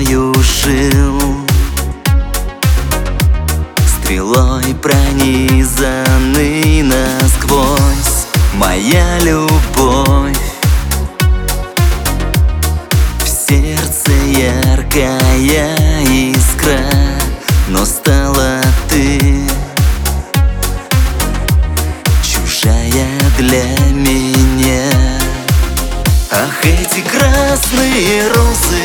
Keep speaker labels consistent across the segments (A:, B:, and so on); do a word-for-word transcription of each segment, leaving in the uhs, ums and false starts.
A: тобою жил, стрелой пронизанный насквозь. Моя любовь, в сердце яркая искра, но стала ты чужая для меня. Ах, эти красные розы,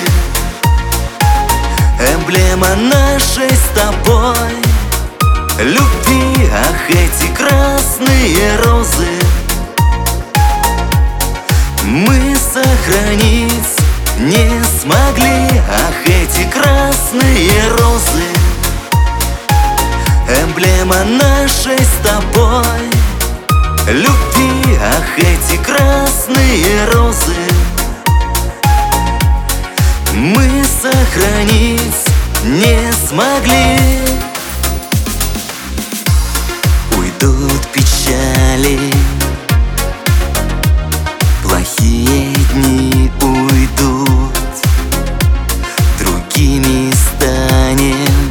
A: эмблема нашей с тобой любви. Ах, эти красные розы мы сохранить не смогли. Ах, эти красные розы, эмблема нашей с тобой любви. Ах, эти красные розы мы сохранить не смогли. Уйдут печали, плохие дни уйдут, другими станем,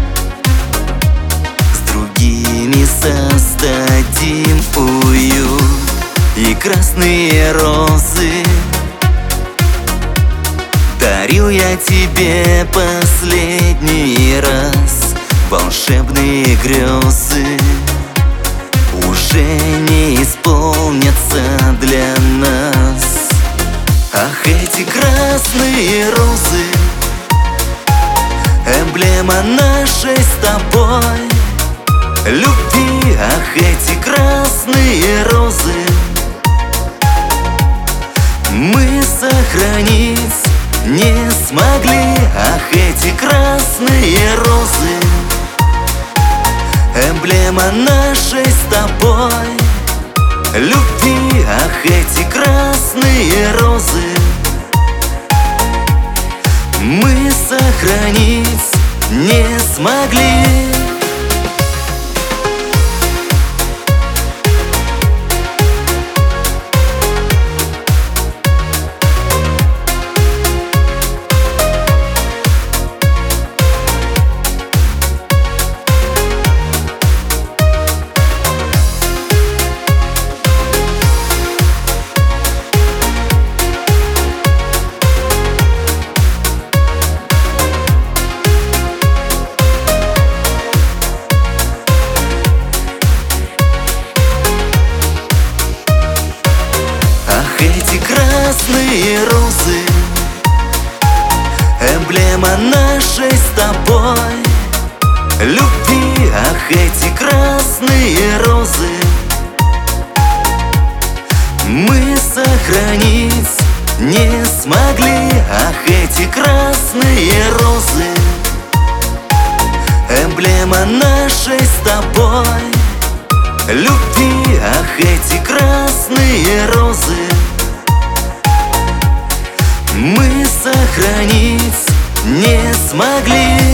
A: с другими создадим уют. И красные розы дарю я тебе последний раз. Волшебные грезы уже не исполнятся для нас. Ах, эти красные розы, эмблема нашей с тобой любви. Ах, эти красные розы мы сохранить не смогли. Ах, эти красные розы, эмблема нашей с тобой любви. Ах, эти красные розы мы сохранить не смогли. Эти красные розы, эмблема нашей с тобой любви. Ах, эти красные розы мы сохранить не смогли. Ах, эти красные розы, эмблема нашей с тобой любви. Ах, эти красные розы мы сохранить не смогли.